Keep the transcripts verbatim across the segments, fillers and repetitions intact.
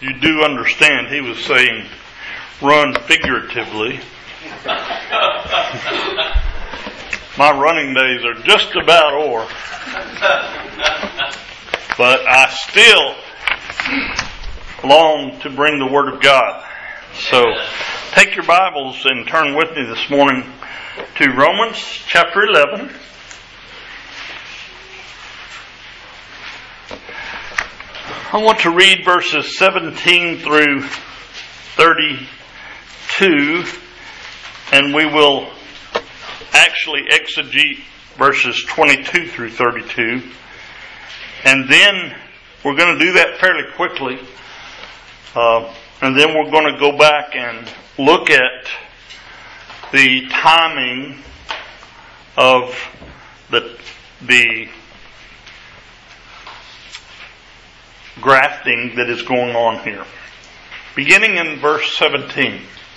You do understand he was saying run figuratively. My running days are just about over. But I still long to bring the Word of God. So take your Bibles and turn with me this morning to Romans chapter eleven. I want to read verses seventeen through thirty-two, and we will actually exegete verses twenty-two through thirty-two. And then we're going to do that fairly quickly. Uh, and then we're going to go back and look at the timing of the the grafting that is going on here. Beginning in verse seventeen.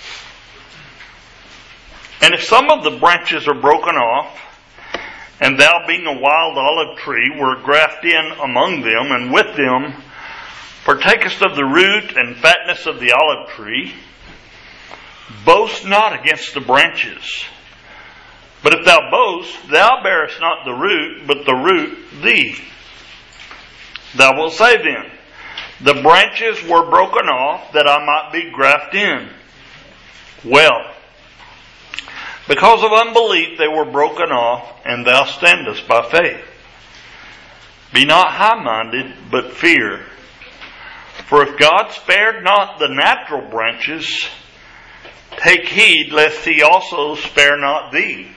And if some of the branches are broken off, and thou being a wild olive tree were grafted in among them, and with them partakest of the root and fatness of the olive tree, boast not against the branches. But if thou boast, thou bearest not the root, but the root thee. Thou wilt say then, the branches were broken off that I might be grafted in. Well, because of unbelief they were broken off, and thou standest by faith. Be not high-minded, but fear. For if God spared not the natural branches, take heed lest he also spare not thee.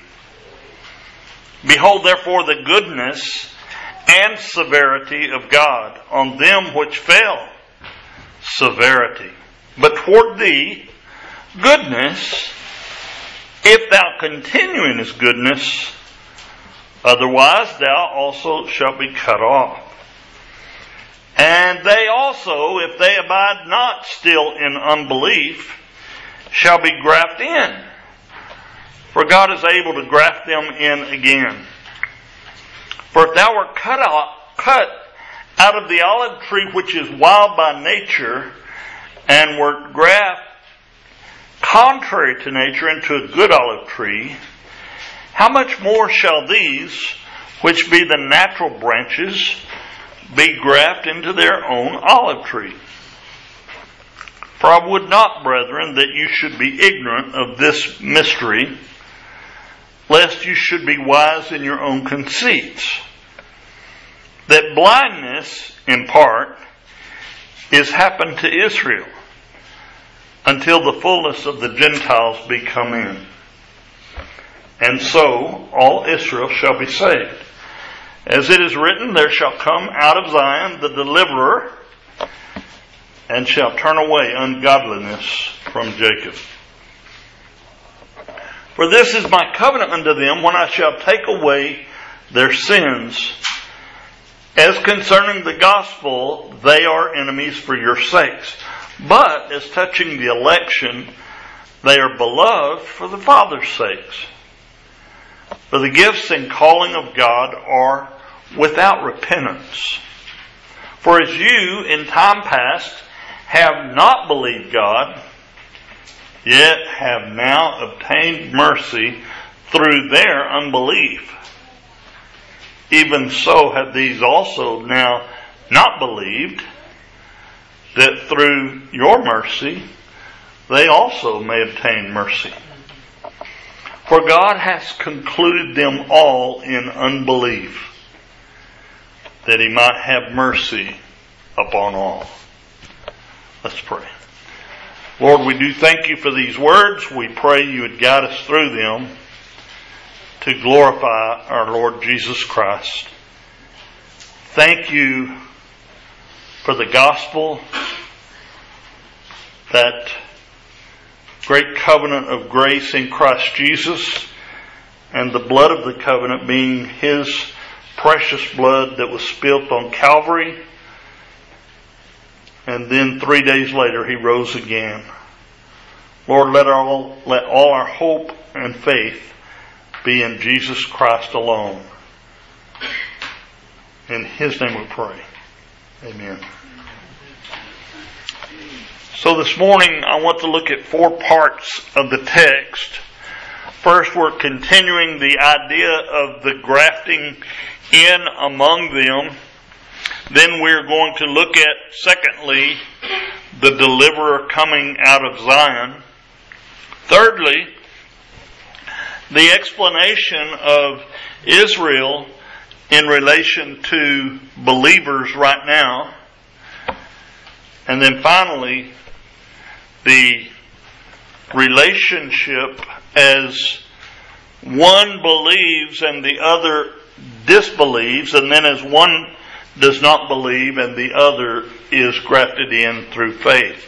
Behold therefore the goodness and severity of God on them which fell. Severity. But toward thee, goodness, if thou continue in his goodness, otherwise thou also shalt be cut off. And they also, if they abide not still in unbelief, shall be grafted in. For God is able to graft them in again. For if thou wert cut out, cut out of the olive tree which is wild by nature, and wert grafted contrary to nature into a good olive tree, how much more shall these, which be the natural branches, be grafted into their own olive tree? For I would not, brethren, that you should be ignorant of this mystery, lest you should be wise in your own conceits. That blindness, in part, is happened to Israel, until the fullness of the Gentiles be come in. And so all Israel shall be saved. As it is written, there shall come out of Zion the deliverer, and shall turn away ungodliness from Jacob. For this is my covenant unto them, when I shall take away their sins. As concerning the gospel, they are enemies for your sakes. But as touching the election, they are beloved for the Father's sakes. For the gifts and calling of God are without repentance. For as you in time past have not believed God, yet have now obtained mercy through their unbelief, even so have these also now not believed, that through your mercy they also may obtain mercy. For God has concluded them all in unbelief, that he might have mercy upon all. Let's pray. Lord, we do thank you for these words. We pray you would guide us through them to glorify our Lord Jesus Christ. Thank you for the gospel, that great covenant of grace in Christ Jesus, and the blood of the covenant being his precious blood that was spilt on Calvary, and then three days later he rose again. Lord, let all, let all our hope and faith be in Jesus Christ alone. In his name we pray. Amen. So this morning I want to look at four parts of the text. First, we're continuing the idea of the grafting in among them. Then we're going to look at, secondly, the deliverer coming out of Zion. Thirdly, the explanation of Israel in relation to believers right now. And then finally, the relationship as one believes and the other disbelieves, and then as one does not believe and the other is grafted in through faith.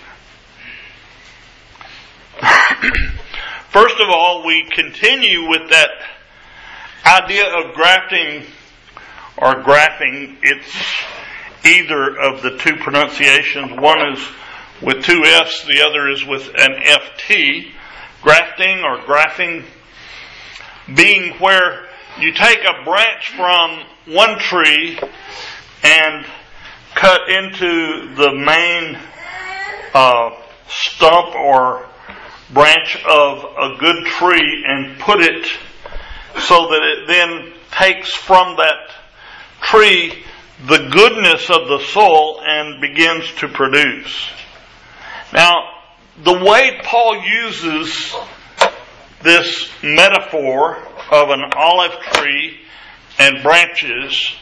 First of all, we continue with that idea of grafting or graphing. It's either of the two pronunciations. One is with two F's, the other is with an F T. Grafting or graphing being where you take a branch from one tree and cut into the main uh, stump or branch of a good tree and put it so that it then takes from that tree the goodness of the soil and begins to produce. Now, the way Paul uses this metaphor of an olive tree and branches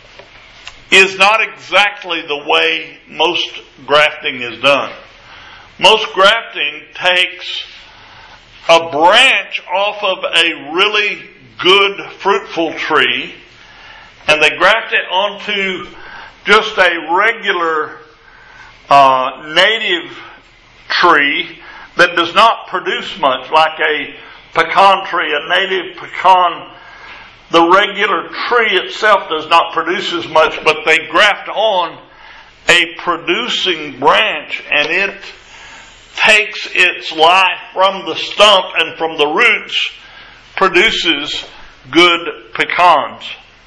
is not exactly the way most grafting is done. Most grafting takes a branch off of a really good fruitful tree and they graft it onto just a regular uh, native tree that does not produce much, like a pecan tree, a native pecan. The regular tree itself does not produce as much, but they graft on a producing branch and it takes its life from the stump and from the roots produces good pecans.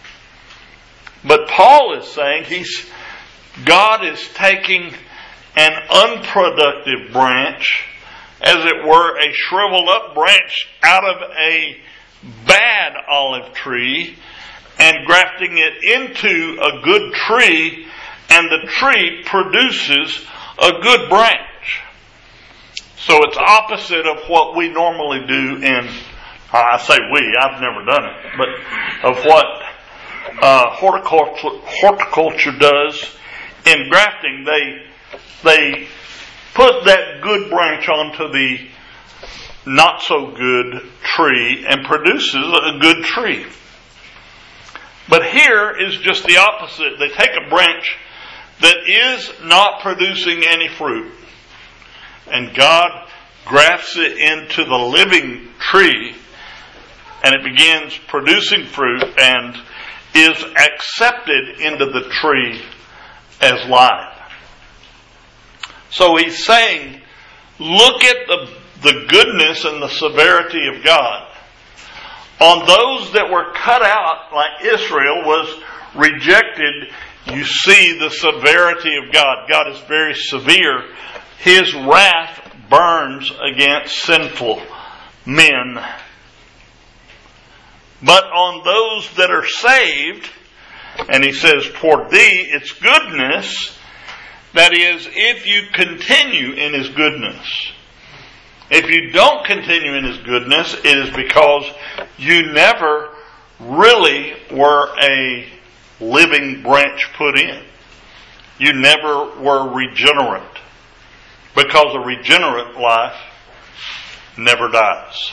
But Paul is saying he's God is taking an unproductive branch, as it were, a shriveled up branch out of a bad olive tree and grafting it into a good tree, and the tree produces a good branch. So it's opposite of what we normally do in, I say we, I've never done it, but of what uh, horticulture, horticulture does in grafting. They They put that good branch onto the not so good tree and produces a good tree. But here is just the opposite. They take a branch that is not producing any fruit, and God grafts it into the living tree, and it begins producing fruit and is accepted into the tree as life. So he's saying, look at the, the goodness and the severity of God. On those that were cut out, like Israel was rejected, you see the severity of God. God is very severe. His wrath burns against sinful men. But on those that are saved, and he says, toward thee, it's goodness. That is, if you continue in His goodness. If you don't continue in His goodness, it is because you never really were a living branch put in. You never were regenerate. Because a regenerate life never dies.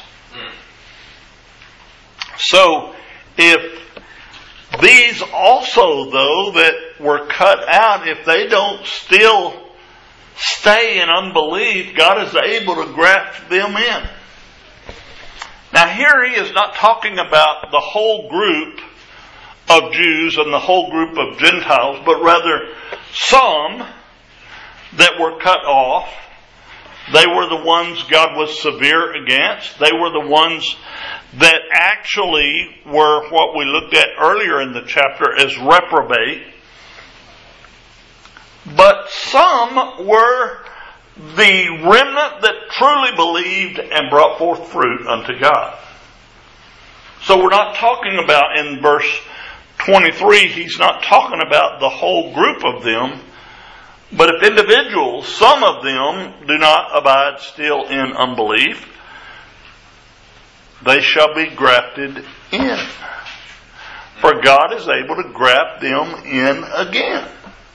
So, if these also, though, that were cut out, if they don't still stay in unbelief, God is able to graft them in. Now here he is not talking about the whole group of Jews and the whole group of Gentiles, but rather some that were cut off. They were the ones God was severe against. They were the ones that actually were what we looked at earlier in the chapter as reprobate. But some were the remnant that truly believed and brought forth fruit unto God. So we're not talking about, in verse twenty-three, he's not talking about the whole group of them. But if individuals, some of them, do not abide still in unbelief, they shall be grafted in. For God is able to graft them in again.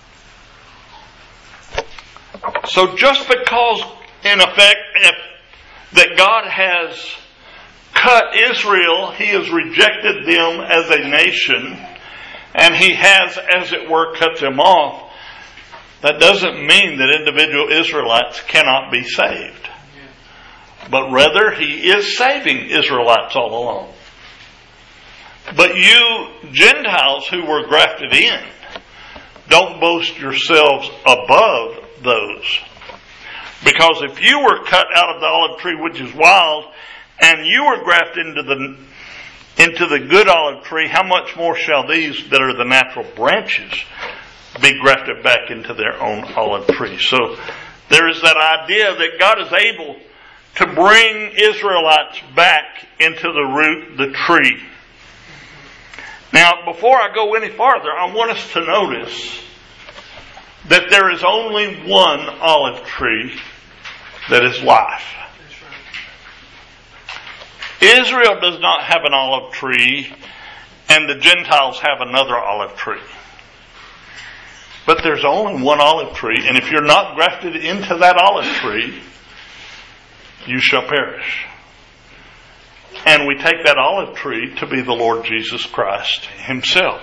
So just because, in effect, if, that God has cut Israel, He has rejected them as a nation, and He has, as it were, cut them off, that doesn't mean that individual Israelites cannot be saved. But rather, He is saving Israelites all along. But you Gentiles who were grafted in, don't boast yourselves above those. Because if you were cut out of the olive tree which is wild, and you were grafted into the into the good olive tree, how much more shall these that are the natural branches be grafted back into their own olive tree? So there is that idea that God is able to bring Israelites back into the root, the tree. Now, before I go any farther, I want us to notice that there is only one olive tree that is life. Israel does not have an olive tree, and the Gentiles have another olive tree. But there's only one olive tree, and if you're not grafted into that olive tree, you shall perish. And we take that olive tree to be the Lord Jesus Christ Himself.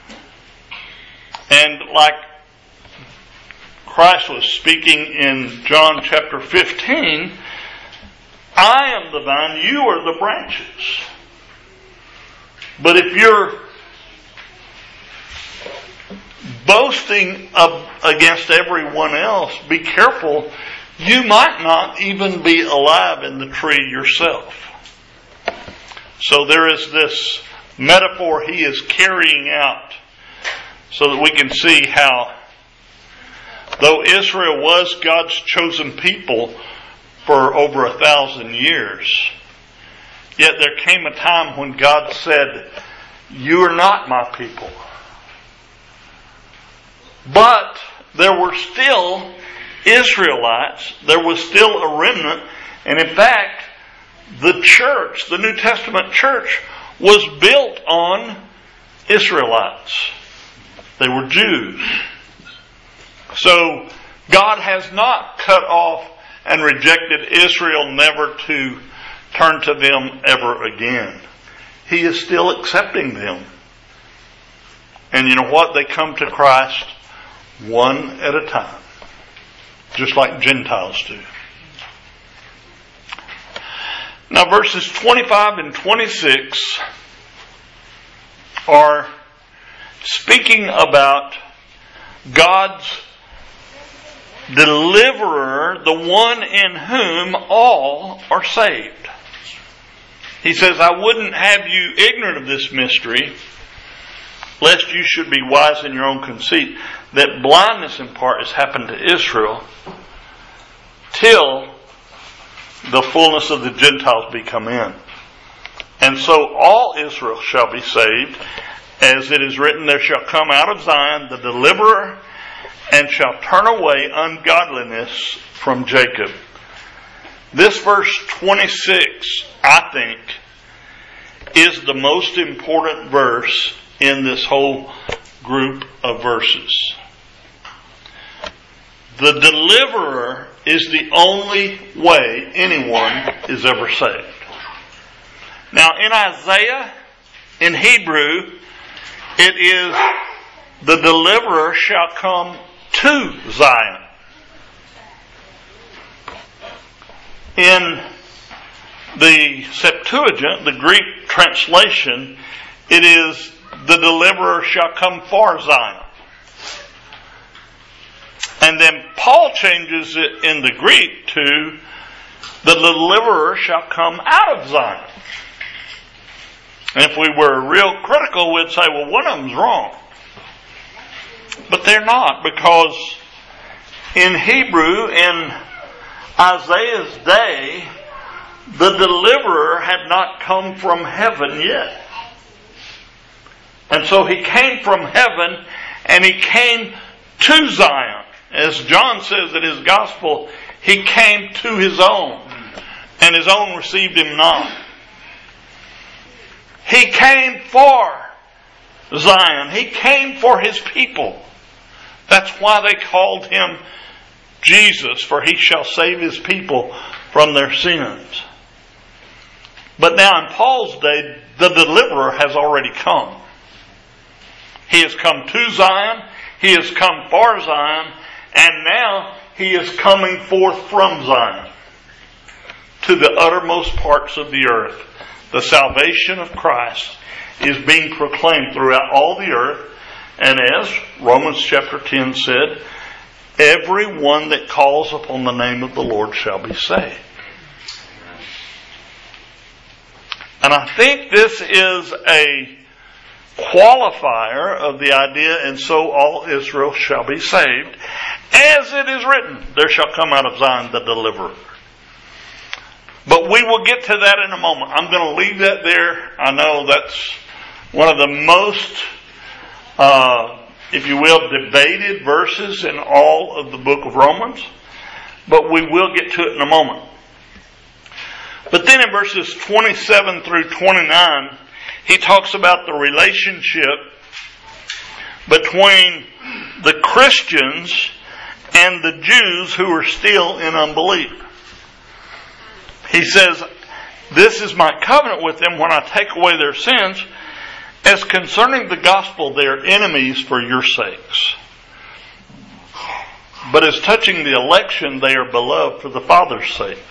And like Christ was speaking in John chapter fifteen, I am the vine, you are the branches. But if you're boasting against everyone else, be careful. You might not even be alive in the tree yourself. So there is this metaphor He is carrying out so that we can see how, though Israel was God's chosen people for over a thousand years, yet there came a time when God said, "You are not my people." But there were still Israelites, there was still a remnant, and in fact, the church, the New Testament church, was built on Israelites. They were Jews. So God has not cut off and rejected Israel, never to turn to them ever again. He is still accepting them. And you know what? They come to Christ one at a time, just like Gentiles do. Now verses twenty-five and twenty-six are speaking about God's deliverer, the one in whom all are saved. He says, "I wouldn't have you ignorant of this mystery, lest you should be wise in your own conceit, that blindness in part has happened to Israel, till the fullness of the Gentiles be come in. And so all Israel shall be saved, as it is written, there shall come out of Zion the deliverer, and shall turn away ungodliness from Jacob." This verse twenty-six, I think, is the most important verse in this whole group of verses. The deliverer is the only way anyone is ever saved. Now in Isaiah, in Hebrew, it is the deliverer shall come to Zion. In the Septuagint, the Greek translation, it is the deliverer shall come for Zion. And then Paul changes it in the Greek to the deliverer shall come out of Zion. And if we were real critical, we'd say, well, one of them's wrong. But they're not, because in Hebrew, in Isaiah's day, the deliverer had not come from heaven yet. And so he came from heaven, and he came to Zion. As John says in his gospel, he came to his own, and his own received him not. He came for Zion. He came for his people. That's why they called him Jesus, for he shall save his people from their sins. But now in Paul's day, the deliverer has already come. He has come to Zion, he has come for Zion, and now he is coming forth from Zion to the uttermost parts of the earth. The salvation of Christ is being proclaimed throughout all the earth. And as Romans chapter ten said, everyone that calls upon the name of the Lord shall be saved. And I think this is a qualifier of the idea, and so all Israel shall be saved. As it is written, there shall come out of Zion the deliverer. But we will get to that in a moment. I'm going to leave that there. I know that's one of the most, uh, if you will, debated verses in all of the book of Romans. But we will get to it in a moment. But then in verses twenty-seven through twenty-nine, he talks about the relationship between the Christians and the Jews who are still in unbelief. He says, this is my covenant with them when I take away their sins. As concerning the gospel, they are enemies for your sakes. But as touching the election, they are beloved for the Father's sakes.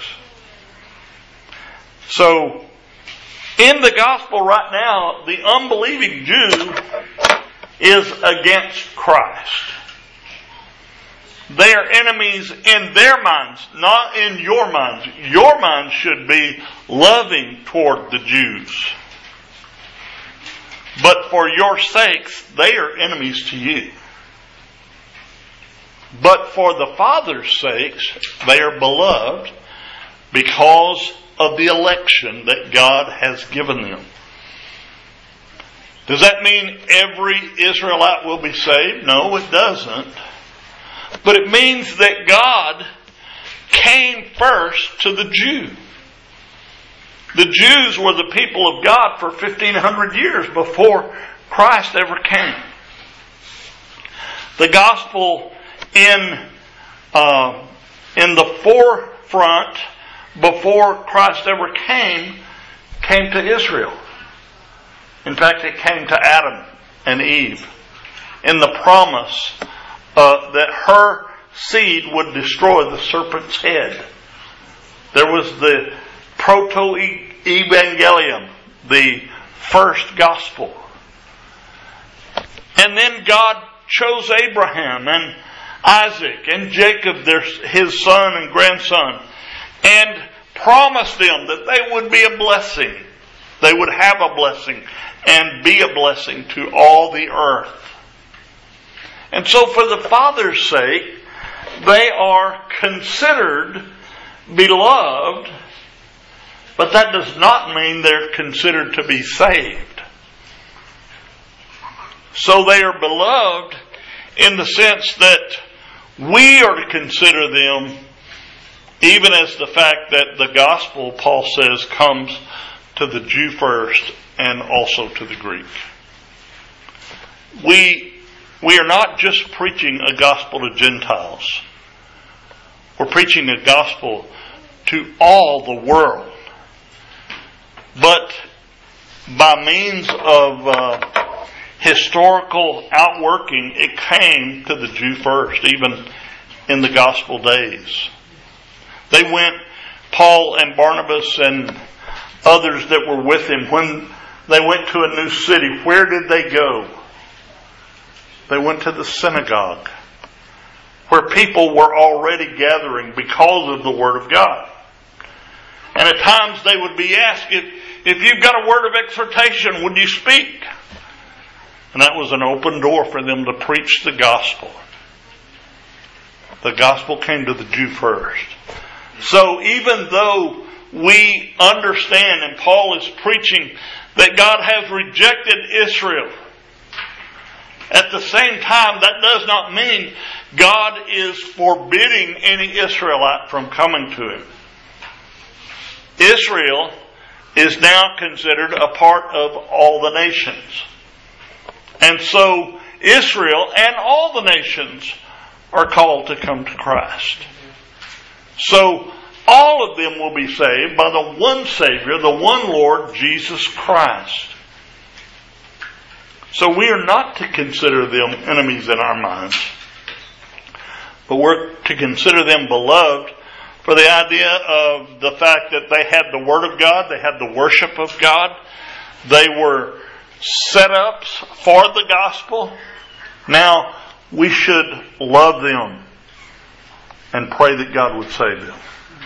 So, in the gospel right now, the unbelieving Jew is against Christ. They are enemies in their minds, not in your minds. Your minds should be loving toward the Jews. But for your sakes, they are enemies to you. But for the Father's sakes, they are beloved because of the election that God has given them. Does that mean every Israelite will be saved? No, it doesn't. But it means that God came first to the Jew. The Jews were the people of God for fifteen hundred years before Christ ever came. The gospel in uh, in the forefront before Christ ever came, came to Israel. In fact, it came to Adam and Eve in the promise uh, that her seed would destroy the serpent's head. There was the proto-evangelium, the first gospel. And then God chose Abraham and Isaac and Jacob, their, his son and grandson, and promised them that they would be a blessing. They would have a blessing and be a blessing to all the earth. And so for the Father's sake, they are considered beloved, but that does not mean they're considered to be saved. So they are beloved in the sense that we are to consider them, even as the fact that the gospel, Paul says, comes to the Jew first and also to the Greek. We, we are not just preaching a gospel to Gentiles. We're preaching a gospel to all the world. But by means of uh, historical outworking, it came to the Jew first, even in the gospel days. They went, Paul and Barnabas and others that were with him, when they went to a new city, where did they go? They went to the synagogue, where people were already gathering because of the Word of God. And at times they would be asked, if, if you've got a word of exhortation, would you speak? And that was an open door for them to preach the gospel. The gospel came to the Jew first. So even though we understand, and Paul is preaching, that God has rejected Israel, at the same time, that does not mean God is forbidding any Israelite from coming to Him. Israel is now considered a part of all the nations. And so Israel and all the nations are called to come to Christ. So all of them will be saved by the one Savior, the one Lord, Jesus Christ. So we are not to consider them enemies in our minds, but we're to consider them beloved for the idea of the fact that they had the Word of God, they had the worship of God, they were set-ups for the gospel. Now, we should love them and pray that God would save them.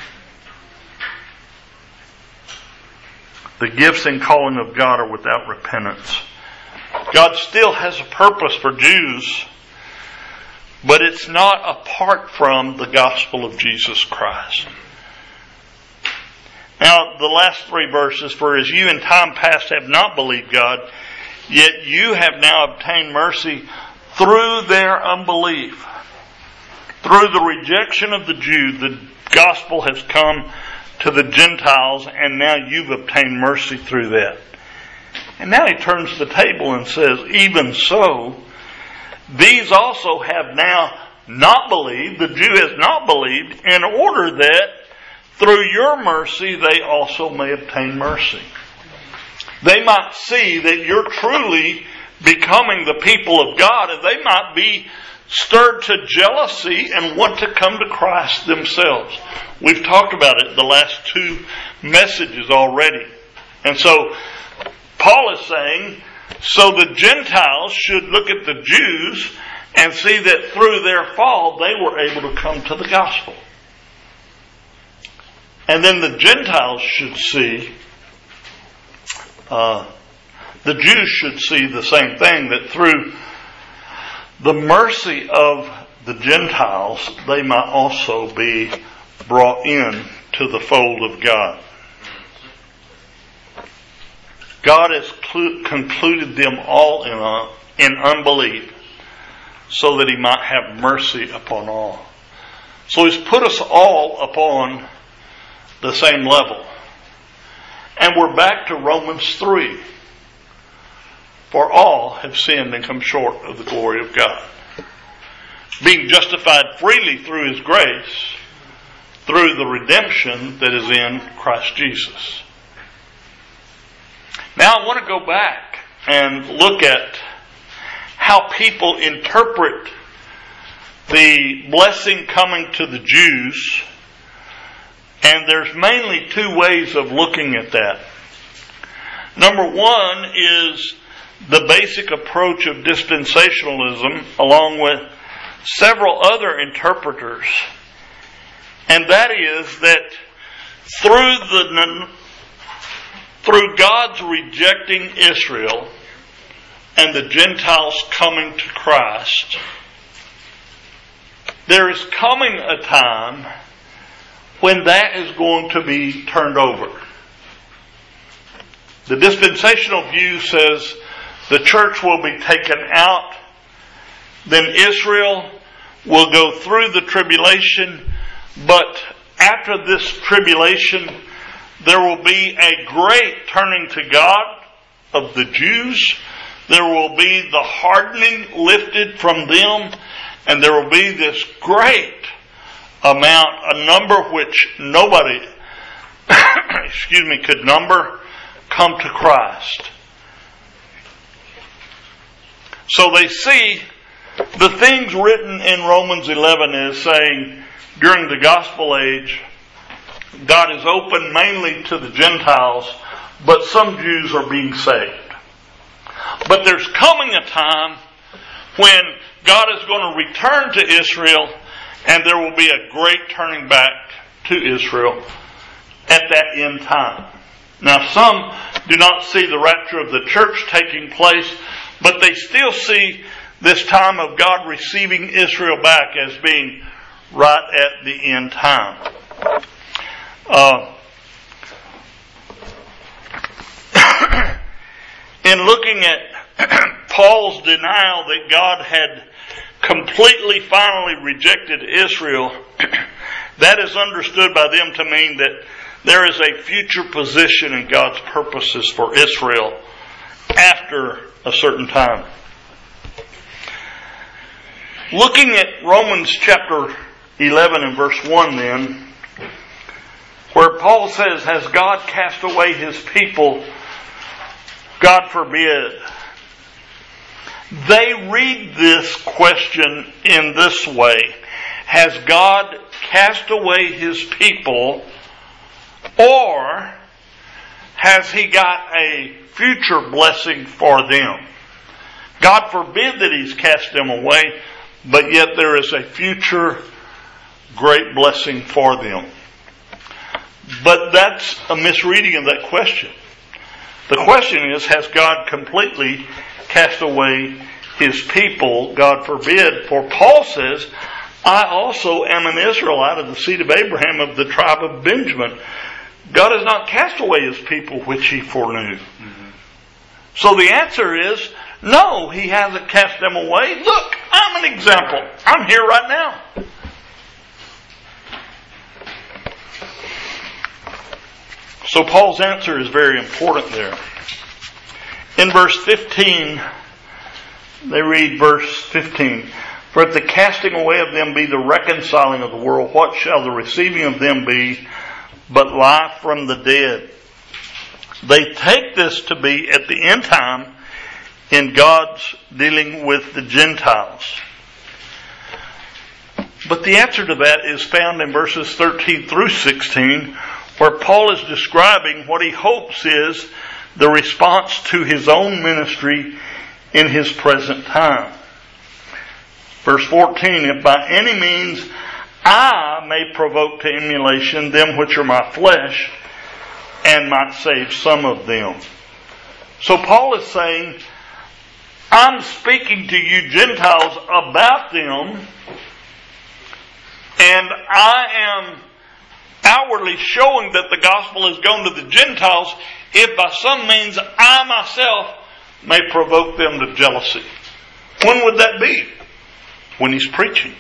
The gifts and calling of God are without repentance. God still has a purpose for Jews, but it's not apart from the gospel of Jesus Christ. Now, the last three verses, for as you in time past have not believed God, yet you have now obtained mercy through their unbelief. Through the rejection of the Jew, the gospel has come to the Gentiles, and now you've obtained mercy through that. And now he turns the table and says, even so, these also have now not believed, the Jew has not believed, in order that through your mercy they also may obtain mercy. They might see that you're truly becoming the people of God, and they might be stirred to jealousy and want to come to Christ themselves. We've talked about it the last two messages already. And so Paul is saying, so the Gentiles should look at the Jews and see that through their fall they were able to come to the gospel. And then the Gentiles should see, uh, the Jews should see the same thing, that through the mercy of the Gentiles they might also be brought in to the fold of God. God has clu- concluded them all in, uh, in unbelief so that He might have mercy upon all. So He's put us all upon the same level. And we're back to Romans three. For all have sinned and come short of the glory of God. Being justified freely through His grace, through the redemption that is in Christ Jesus. Now I want to go back and look at how people interpret the blessing coming to the Jews. And there's mainly two ways of looking at that. Number one is the basic approach of dispensationalism, along with several other interpreters. And that is that through the through God's rejecting Israel and the Gentiles coming to Christ, there is coming a time when that is going to be turned over. The dispensational view says the church will be taken out, then Israel will go through the tribulation, but after this tribulation, there will be a great turning to God of the Jews. There will be the hardening lifted from them, and there will be this great amount, a number which nobody, excuse me, could number, come to Christ. So they see the things written in Romans eleven is saying, during the gospel age, God is open mainly to the Gentiles, but some Jews are being saved. But there's coming a time when God is going to return to Israel, and there will be a great turning back to Israel at that end time. Now, some do not see the rapture of the church taking place, but they still see this time of God receiving Israel back as being right at the end time. Uh, in looking at Paul's denial that God had completely, finally rejected Israel, that is understood by them to mean that there is a future position in God's purposes for Israel after a certain time. Looking at Romans chapter eleven and verse one then, where Paul says, has God cast away His people? God forbid. They read this question in this way: has God cast away His people, or has He got a future blessing for them? God forbid that He's cast them away, but yet there is a future great blessing for them. But that's a misreading of that question. The question is, has God completely cast away His people? God forbid. For Paul says, I also am an Israelite of the seed of Abraham, of the tribe of Benjamin. God has not cast away His people which He foreknew. Mm-hmm. So the answer is, no, He hasn't cast them away. Look, I'm an example. I'm here right now. So Paul's answer is very important there. In verse fifteen, they read verse fifteen, for if the casting away of them be the reconciling of the world, what shall the receiving of them be but life from the dead? They take this to be at the end time in God's dealing with the Gentiles. But the answer to that is found in verses thirteen through sixteen, where Paul is describing what he hopes is the response to his own ministry in his present time. Verse fourteen, if by any means I may provoke to emulation them which are my flesh, and might save some of them. So Paul is saying, I'm speaking to you Gentiles about them, and I am outwardly showing that the gospel is going to the Gentiles, if by some means I myself may provoke them to jealousy. When would that be? When he's preaching.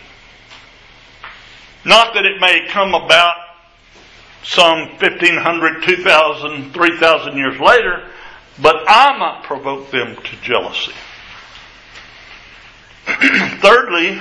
Not that it may come about some fifteen hundred, two thousand, three thousand years later, but I might provoke them to jealousy. Thirdly,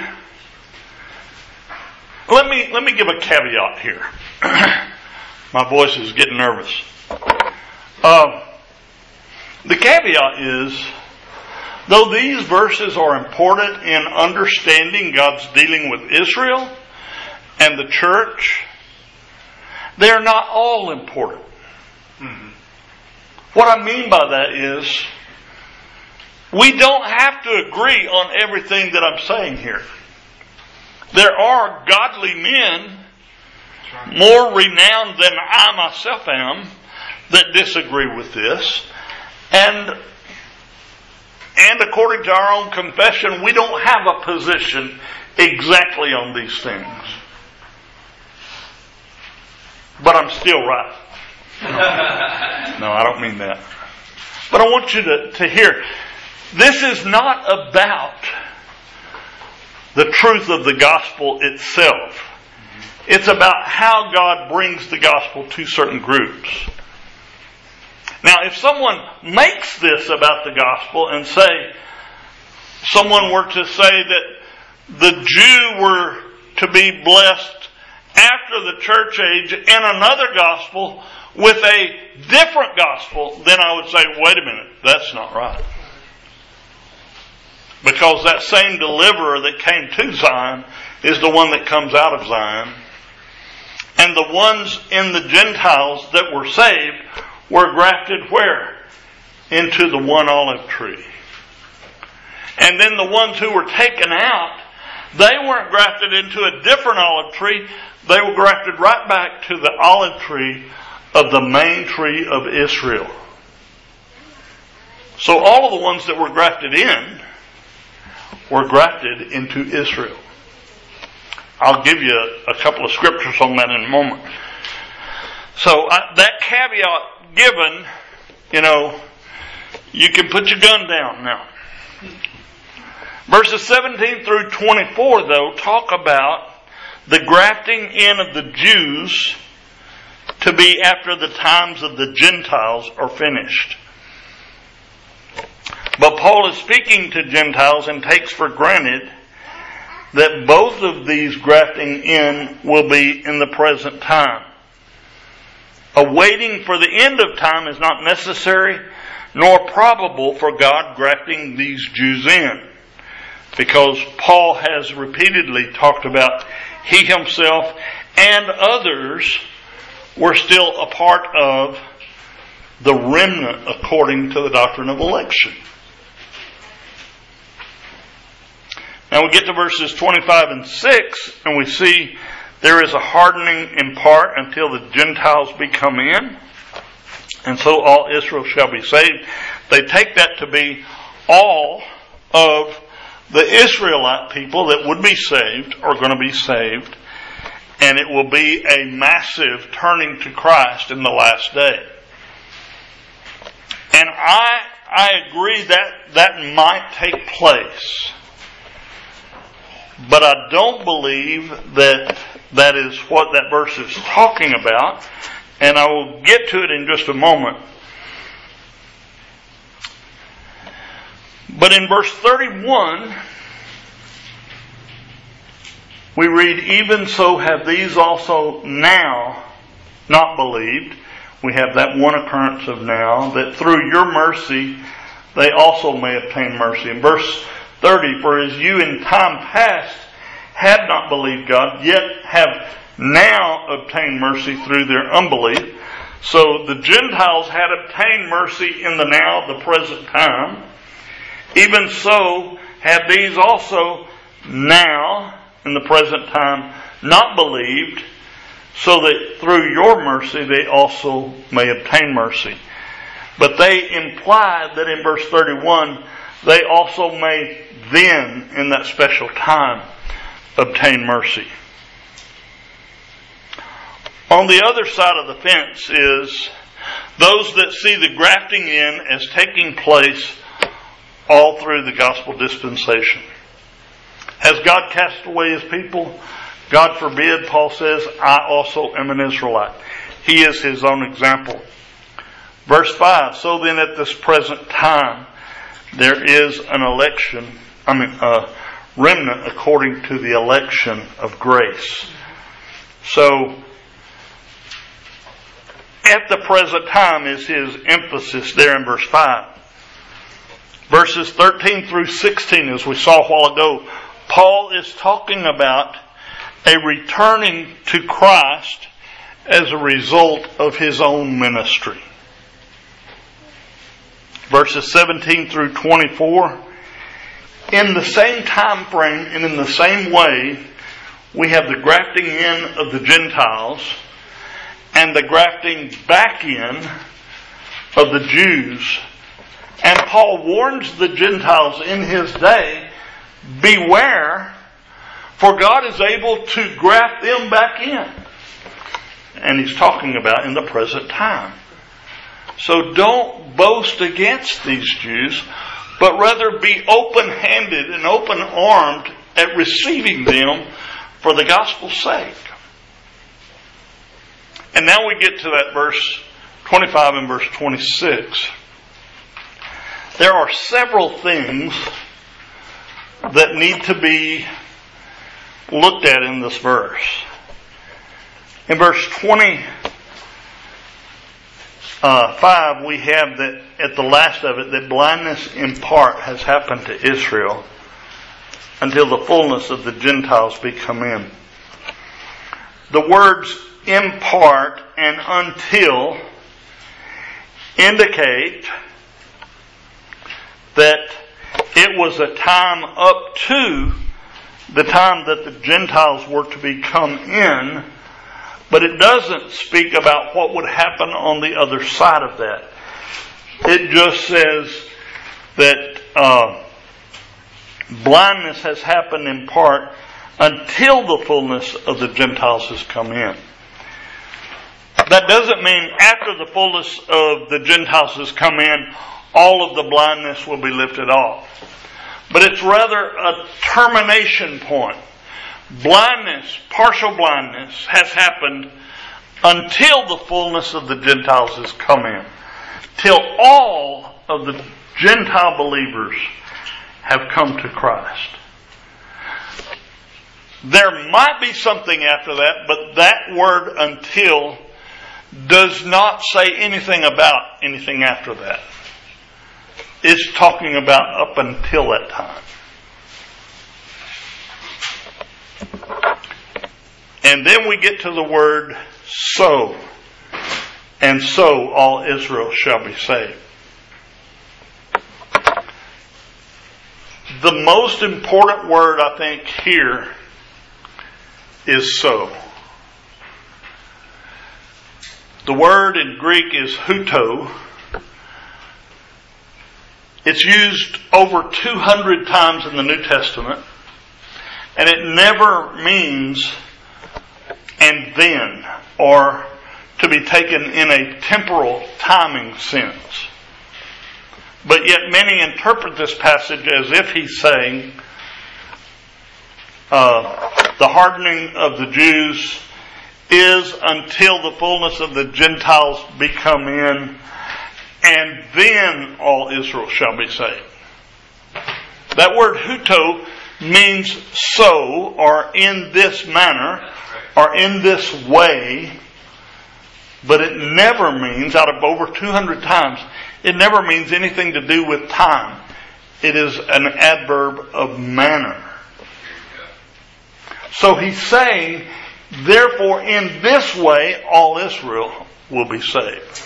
let me let me give a caveat here. My voice is getting nervous. Uh, the caveat is, though these verses are important in understanding God's dealing with Israel and the church, they are not all important. Mm-hmm. What I mean by that is, we don't have to agree on everything that I'm saying here. There are godly men, more renowned than I myself am, that disagree with this. And, and according to our own confession, we don't have a position exactly on these things. But I'm still right. No, I don't mean that. But I want you to, to hear, this is not about the truth of the gospel itself. It's about how God brings the gospel to certain groups. Now, if someone makes this about the gospel and say, someone were to say that the Jew were to be blessed after the church age in another gospel with a different gospel, then I would say, wait a minute, that's not right. Because that same deliverer that came to Zion is the one that comes out of Zion. And the ones in the Gentiles that were saved were grafted where? Into the one olive tree. And then the ones who were taken out, they weren't grafted into a different olive tree. They were grafted right back to the olive tree of the main tree of Israel. So all of the ones that were grafted in were grafted into Israel. I'll give you a couple of scriptures on that in a moment. So uh, that caveat given, you know, you can put your gun down now. Verses seventeen through twenty-four, though, talk about the grafting in of the Jews to be after the times of the Gentiles are finished. But Paul is speaking to Gentiles and takes for granted that both of these grafting in will be in the present time. A waiting for the end of time is not necessary nor probable for God grafting these Jews in, because Paul has repeatedly talked about he himself and others were still a part of the remnant according to the doctrine of election. Now we get to verses twenty-five and six, and we see there is a hardening in part until the Gentiles be come in, and so all Israel shall be saved. They take that to be all of the Israelite people that would be saved are going to be saved, and it will be a massive turning to Christ in the last day. And I I agree that that might take place. But I don't believe that that is what that verse is talking about. And I will get to it in just a moment. But in verse thirty-one, we read, even so have these also now not believed. We have that one occurrence of now, that through your mercy they also may obtain mercy. In verse thirty, for as you in time past had not believed God, yet have now obtained mercy through their unbelief. So the Gentiles had obtained mercy in the now, the present time. Even so have these also now, in the present time, not believed, so that through your mercy they also may obtain mercy. But they implied that in verse thirty-one, they also may then, in that special time, obtain mercy. On the other side of the fence is those that see the grafting in as taking place all through the gospel dispensation. Has God cast away His people? God forbid. Paul says, I also am an Israelite. He is his own example. Verse five, so then at this present time there is an election, I mean a remnant according to the election of grace. So at the present time is his emphasis there in verse five. Verses thirteen through sixteen, as we saw a while ago, Paul is talking about a returning to Christ as a result of his own ministry. Verses seventeen through twenty-four, in the same time frame and in the same way, we have the grafting in of the Gentiles and the grafting back in of the Jews. And Paul warns the Gentiles in his day, beware, for God is able to graft them back in. And he's talking about in the present time. So don't boast against these Jews, but rather be open-handed and open-armed at receiving them for the gospel's sake. And now we get to that verse twenty-five and verse twenty-six. There are several things that need to be looked at in this verse. In verse twenty-five, we have that at the last of it, that blindness in part has happened to Israel until the fullness of the Gentiles be come in. The words in part and until indicate that it was a time up to the time that the Gentiles were to be come in, but it doesn't speak about what would happen on the other side of that. It just says that uh, blindness has happened in part until the fullness of the Gentiles has come in. That doesn't mean after the fullness of the Gentiles has come in, all of the blindness will be lifted off. But it's rather a termination point. Blindness, partial blindness, has happened until the fullness of the Gentiles has come in. Till all of the Gentile believers have come to Christ. There might be something after that, but that word until does not say anything about anything after that. It's talking about up until that time. And then we get to the word so. And so all Israel shall be saved. The most important word, I think, here is so. The word in Greek is huto. It's used over two hundred times in the New Testament. And it never means and then, or to be taken in a temporal timing sense. But yet many interpret this passage as if he's saying uh, the hardening of the Jews is until the fullness of the Gentiles be come in, and then all Israel shall be saved. That word huto means so, or in this manner, or in this way, but it never means, out of over two hundred times, it never means anything to do with time. It is an adverb of manner. So he's saying, therefore, in this way, all Israel will be saved.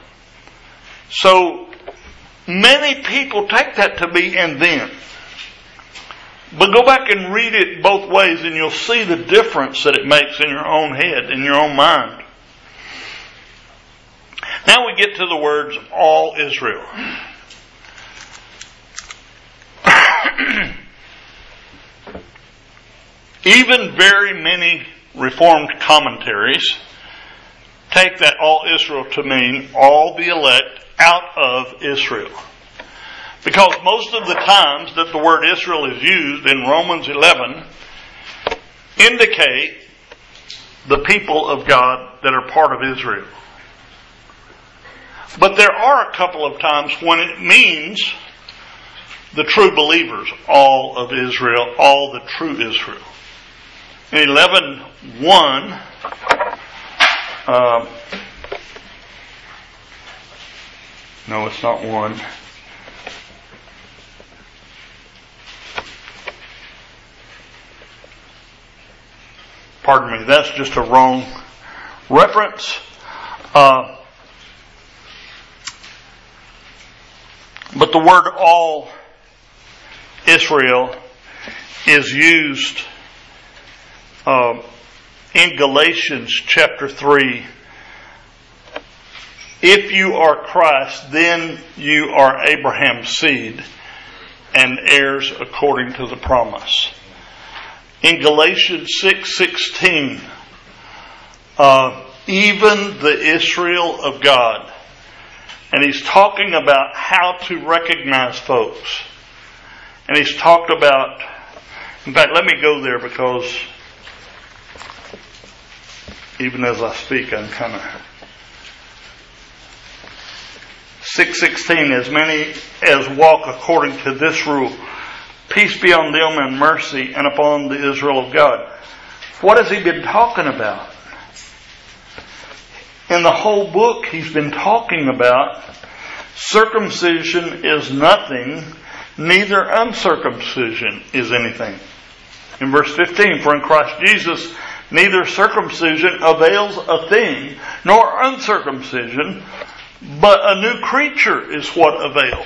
So, many people take that to be and then. But go back and read it both ways and you'll see the difference that it makes in your own head, in your own mind. Now we get to the words, all Israel. Even very many Reformed commentaries take that all Israel to mean all the elect out of Israel. Because most of the times that the word Israel is used in Romans eleven indicate the people of God that are part of Israel. But there are a couple of times when it means the true believers, all of Israel, all the true Israel. In eleven one, uh, no, it's not one. Pardon me, that's just a wrong reference. Uh, but the word all Israel is used uh, in Galatians chapter three. If you are Christ, then you are Abraham's seed and heirs according to the promise. In Galatians six sixteen, uh, even the Israel of God, and he's talking about how to recognize folks. And he's talked about, in fact, let me go there because even as I speak, I'm kind of six sixteen, as many as walk according to this rule, peace be on them and mercy and upon the Israel of God. What has he been talking about? In the whole book, he's been talking about circumcision is nothing, neither uncircumcision is anything. In verse fifteen, for in Christ Jesus, neither circumcision avails a thing, nor uncircumcision, but a new creature is what avails.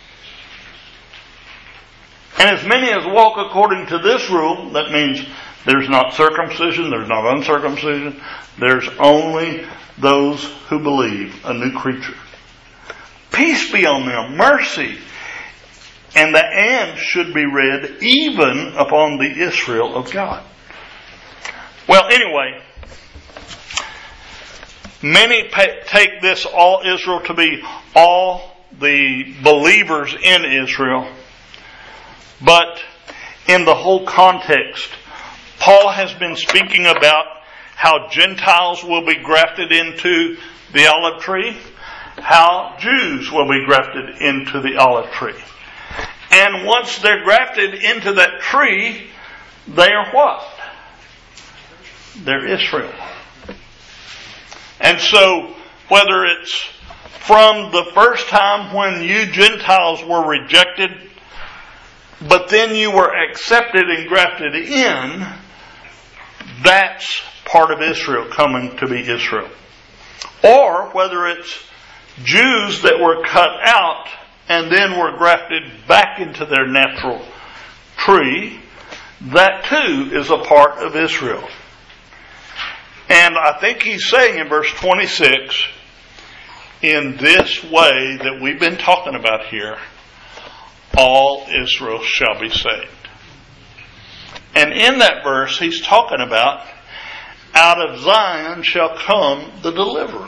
And as many as walk according to this rule, that means there's not circumcision, there's not uncircumcision, there's only those who believe, a new creature. Peace be on them, mercy. And the and should be read even upon the Israel of God. Well, anyway, Many take this all Israel to be all the believers in Israel. But in the whole context, Paul has been speaking about how Gentiles will be grafted into the olive tree, how Jews will be grafted into the olive tree. And once they're grafted into that tree, they are what? They're Israel. And so, whether it's from the first time when you Gentiles were rejected, but then you were accepted and grafted in, that's part of Israel coming to be Israel. Or whether it's Jews that were cut out and then were grafted back into their natural tree, that too is a part of Israel. And I think he's saying in verse twenty-six, in this way that we've been talking about here, all Israel shall be saved. And in that verse, he's talking about, out of Zion shall come the deliverer.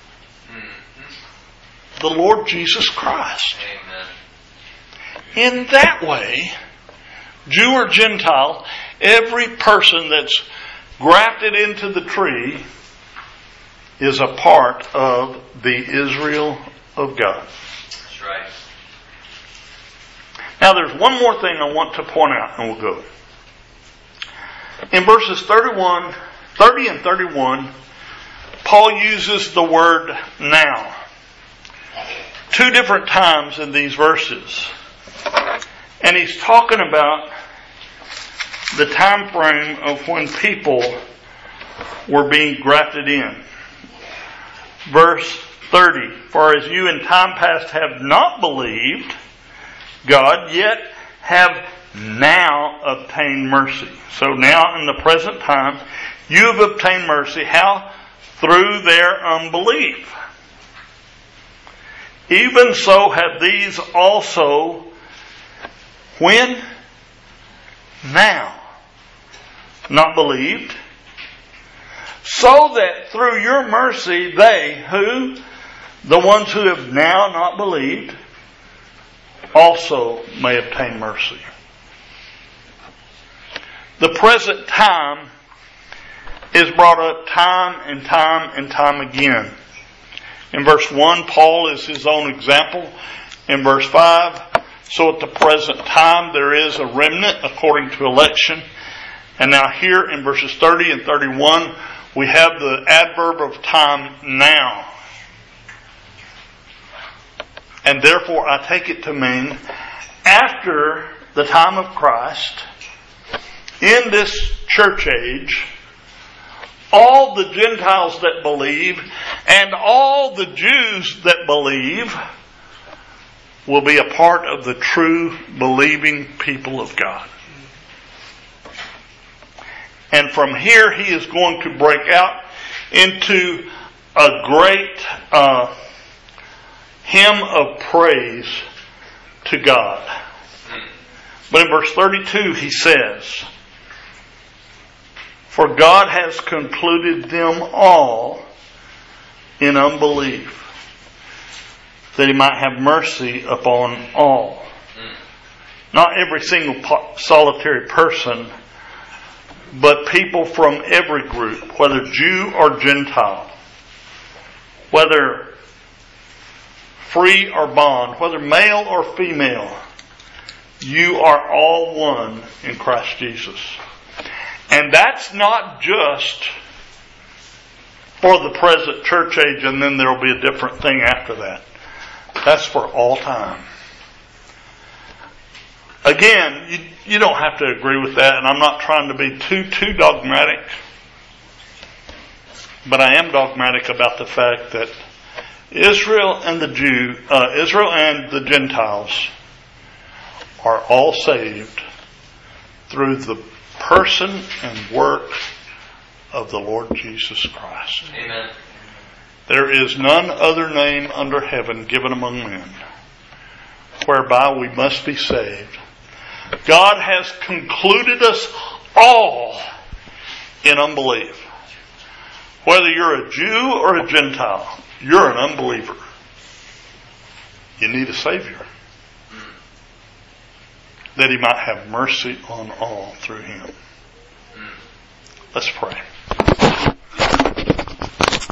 The Lord Jesus Christ. Amen. In that way, Jew or Gentile, every person that's grafted into the tree is a part of the Israel of God. That's right. Now there's one more thing I want to point out, and we'll go. In verses thirty-one, thirty and thirty-one, Paul uses the word now. Two different times in these verses. And he's talking about the time frame of when people were being grafted in. Verse thirty, for as you in time past have not believed God, yet have now obtained mercy. So now in the present time, you have obtained mercy. How? Through their unbelief. Even so have these also, when? Now. Not believed. So that through your mercy they, who? The ones who have now not believed, also may obtain mercy. The present time is brought up time and time and time again. In verse one, Paul is his own example. In verse five, so at the present time there is a remnant according to election. And now here in verses thirty and thirty-one, we have the adverb of time now. And therefore I take it to mean after the time of Christ, in this church age, all the Gentiles that believe and all the Jews that believe will be a part of the true believing people of God. And from here he is going to break out into a great uh, hymn of praise to God. But in verse thirty-two he says, for God has concluded them all in unbelief, that he might have mercy upon all. Not every single solitary person, but people from every group, whether Jew or Gentile, whether free or bond, whether male or female, you are all one in Christ Jesus. And that's not just for the present church age and then there will be a different thing after that. That's for all time. Again, you, you don't have to agree with that, and I'm not trying to be too, too dogmatic. But I am dogmatic about the fact that Israel and the Jew, uh, Israel and the Gentiles are all saved through the person and work of the Lord Jesus Christ. Amen. There is none other name under heaven given among men whereby we must be saved. God has concluded us all in unbelief. Whether you're a Jew or a Gentile, you're an unbeliever. You need a Savior. That He might have mercy on all through Him. Let's pray.